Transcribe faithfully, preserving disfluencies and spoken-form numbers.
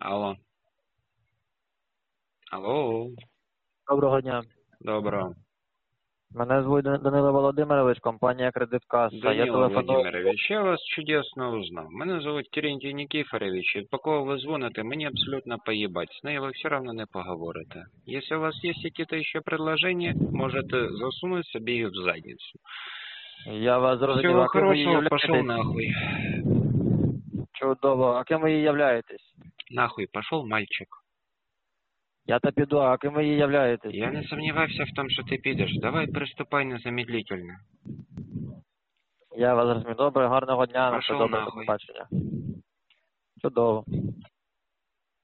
Алло. Алло. Доброго дня. Доброго. Мене звуть Данило Володимирович, компанія «Кредиткаса». Я Данила телефоную... Владимирович, я вас чудесно узнал. Мене зовут Терентій Никифорович, і по кого ви дзвоните, мені абсолютно поїбать. З нею ви все равно не поговорите. Якщо у вас є якісь ще предложення, можете засунути собі їх в задницю. Я вас зрозумів. Всього А ким ви її хорошого, пошел являєтесь? нахуй. Чудово. А ким ви її являєтесь? Нахуй, пошел мальчик. Я та піду, а ким ви її являєтесь? Я не сомневаюся в том, що ти підеш. Давай приступай незамедлительно. Я вас зрозумів. Добре, гарного дня. На все Пошел добре, до нахуй. побачення. Чудово.